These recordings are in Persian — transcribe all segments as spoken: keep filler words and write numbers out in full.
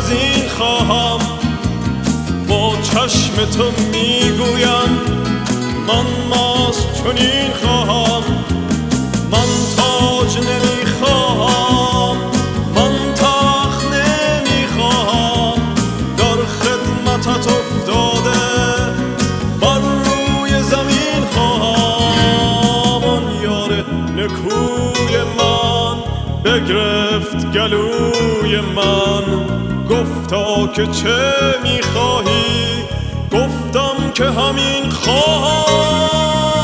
از این خواهم، با چشم تو میگویم من ماست چنین خواهم. من تاج نمیخواهم، من تخت نمیخواهم، در خدمتت افتاده بر روی زمین خواهم. آن یار نکوی من بگرفت گلوی من، گفتا که چه میخواهی؟ گفتم که همین خواهم.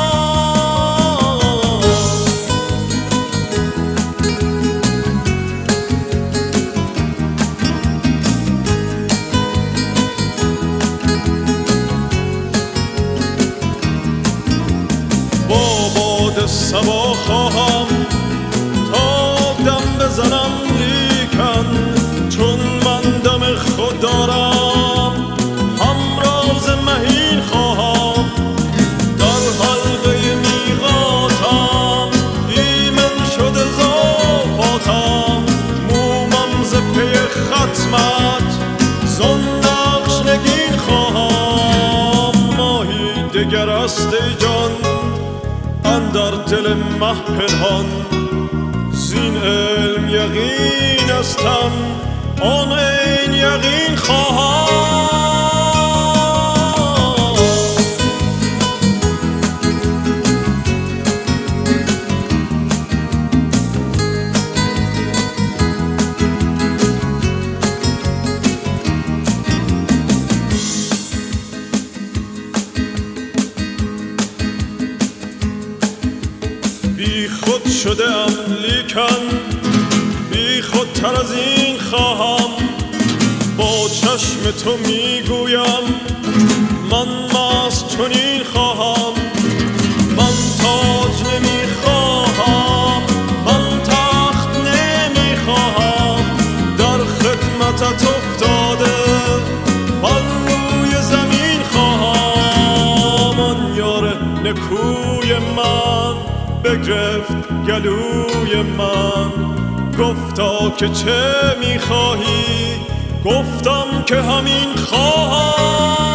با باد صبا خواهم تا دم بزنم، لیکن چون من دم خود دارم همراز مهین خواهم. در حلقه میقاتم ایمن شده زاپاتم، مومم ز پی ختمت زان نقش نگین خواهم. ماهی دگر است ای جان اندر دل مه پنهان، زین علم یقین استم آن این یقین خواهم. بی خود شده ام لیکن بی خودتر از این خواهم، با چشم تو میگویم من مست چنین خواهم. من تاج نمیخواهم، من تخت نمیخواهم، در خدمتت افتاده بر روی زمین خواهم. آن یار نکوی من بگرفت گلوی من، گفتا که چه میخواهی؟ گفتم که همین خواهم.